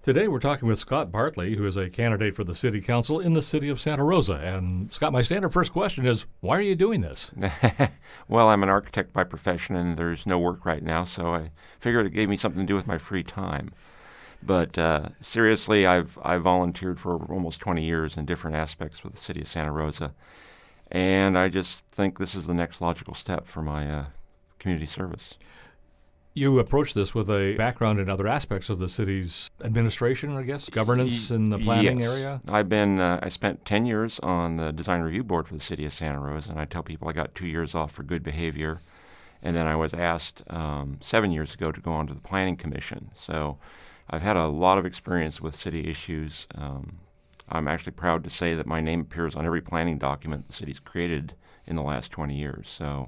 Today we're talking with Scott Bartley, who is a candidate for the city council in the city of Santa Rosa. And Scott, my standard first question is, why are you doing this? Well, I'm an architect by profession, and there's no work right now, so I figured it gave me something to do with my free time. But seriously, I've volunteered for almost 20 years in different aspects with the city of Santa Rosa, and I just think this is the next logical step for my community service. You approach this with a background in other aspects of the city's administration, I guess, governance in the planning Yes. area. I spent 10 years on the design review board for the city of Santa Rosa, and I tell people I got 2 years off for good behavior. And then I was asked 7 years ago to go on to the planning commission. So I've had a lot of experience with city issues. I'm actually proud to say that my name appears on every planning document the city's created in the last 20 years. So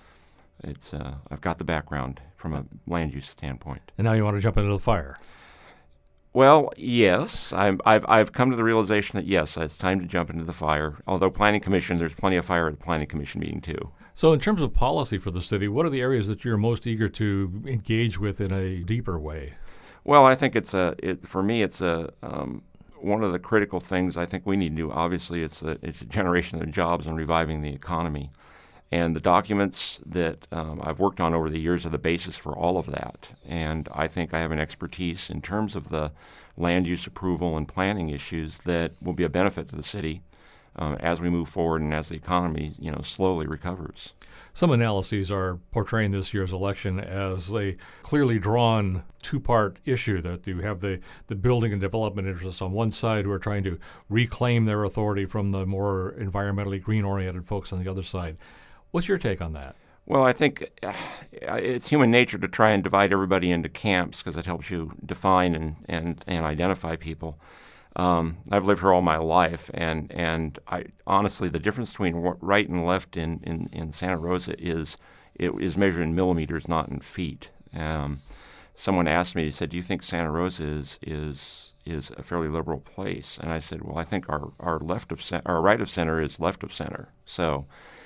I've got the background from a land use standpoint. And now you want to jump into the fire. Well, yes, I've come to the realization that yes, it's time to jump into the fire. Although planning commission, there's plenty of fire at the planning commission meeting too. So in terms of policy for the city, what are the areas that you're most eager to engage with in a deeper way? Well, I think for me, it's one of the critical things I think we need to do. Obviously, it's a generation of jobs and reviving the economy. And the documents that I've worked on over the years are the basis for all of that. And I think I have an expertise in terms of the land use approval and planning issues that will be a benefit to the city as we move forward and as the economy, slowly recovers. Some analyses are portraying this year's election as a clearly drawn two-part issue, that you have the building and development interests on one side who are trying to reclaim their authority from the more environmentally green-oriented folks on the other side. What's your take on that? Well, I think it's human nature to try and divide everybody into camps because it helps you define and identify people. I've lived here all my life, and I honestly, the difference between right and left in Santa Rosa is measured in millimeters, not in feet. Someone asked me, he said, "Do you think Santa Rosa is a fairly liberal place?" And I said, "Well, I think our right of center is left of center." So.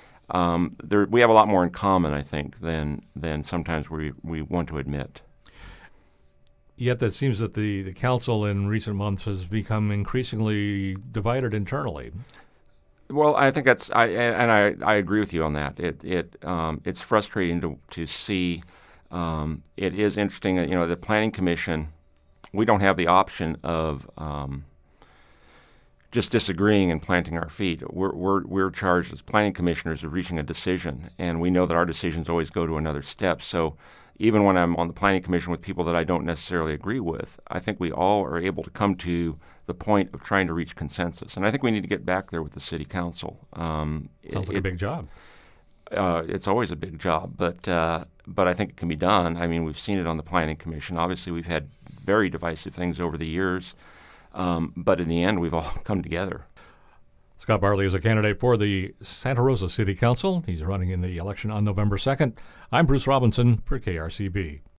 We have a lot more in common, I think, than sometimes we want to admit. Yet it seems that the council in recent months has become increasingly divided internally. Well, I think I agree with you on that. It's frustrating to see. It is interesting, the Planning Commission. We don't have the option of just disagreeing and planting our feet. We're charged as planning commissioners of reaching a decision, and we know that our decisions always go to another step. So even when I'm on the planning commission with people that I don't necessarily agree with, I think we all are able to come to the point of trying to reach consensus. And I think we need to get back there with the city council. Sounds like a big job. It's always a big job, but I think it can be done. I mean, we've seen it on the planning commission. Obviously, we've had very divisive things over the years. But in the end, we've all come together. Scott Bartley is a candidate for the Santa Rosa City Council. He's running in the election on November 2nd. I'm Bruce Robinson for KRCB.